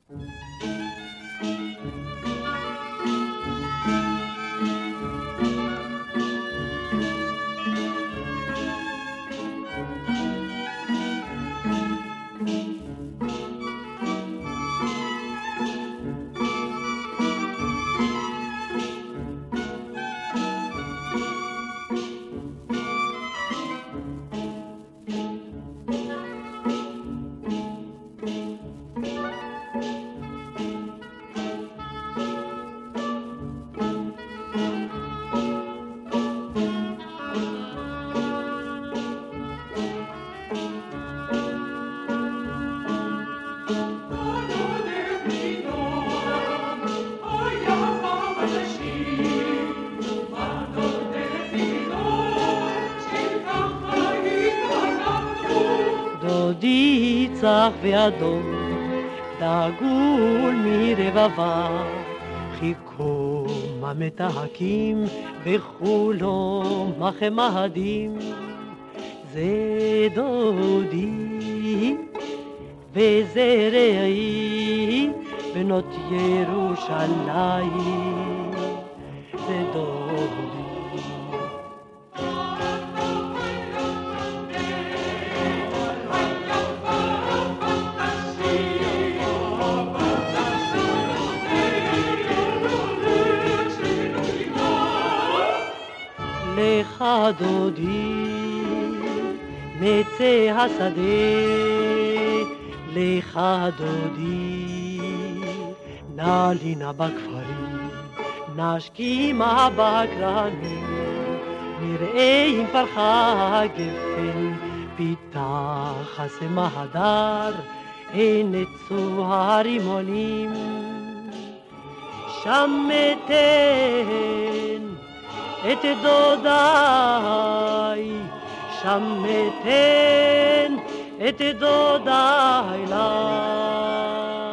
דודי צח ואדום, דגול מרבבה, חיכו ממתקים בחולו מחמדים. זה דודי וזה רעי, בנות ירושלים. זה דודי לך דודי נצא השדה, לך דודי נעלינה בכפרים, נשכימה בקרנים, נראה אם פרחה הגפן, פיתח הסמה הדר, נצאו הרימונים. שם אתן את דודיי, שם אתן את דודיי לך.